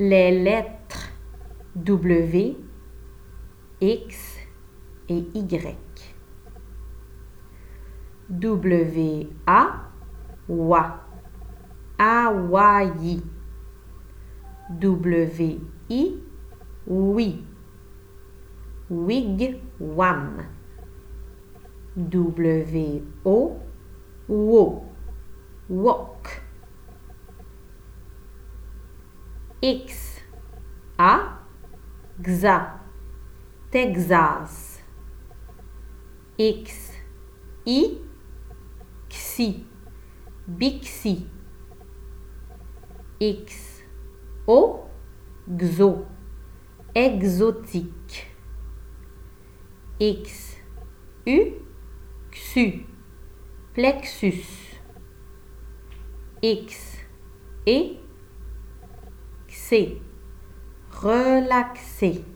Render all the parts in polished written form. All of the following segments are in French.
les lettres W, X et Y. W-A, wa, Hawaii. W-I, oui, wigwam. W-O, wo, wok. X-A, xa, Texas. X-I, xi, Bixi. X-O, xo, exotique. X-U, xu, plexus. X-E, xé, relaxé.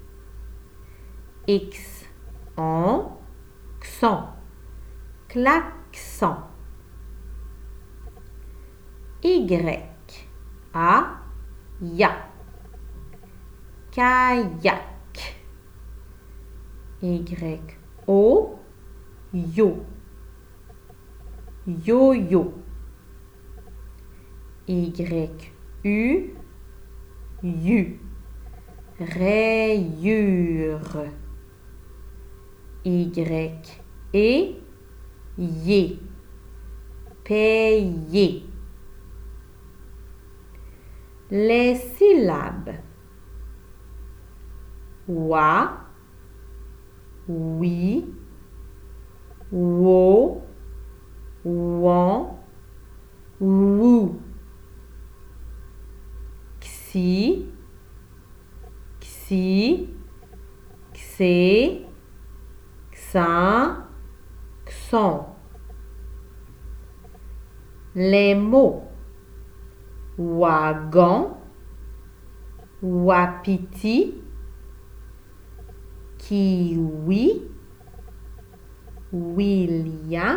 X-on, xon, klaxon. Y-A, ya, kayak. Y-O, yo, yo-yo. Y-U, yu, rayure. Y-E, yé, payer. Les syllabes wa, oui, wo, won, wou. Xi, xi, xé, xin, xon. Les mots wagon, wapiti, kiwi, William,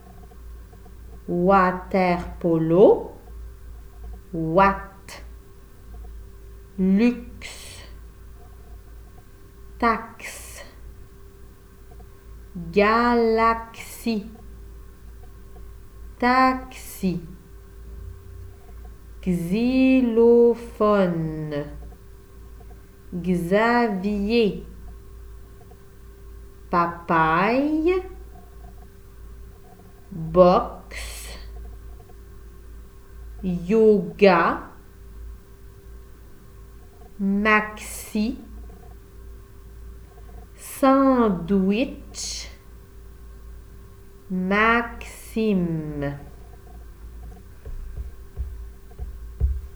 water-polo, watt, luxe, taxe, galaxie, taxi, xylophone, Xavier, papaye, box, yoga, maxi, sandwich, Maxime.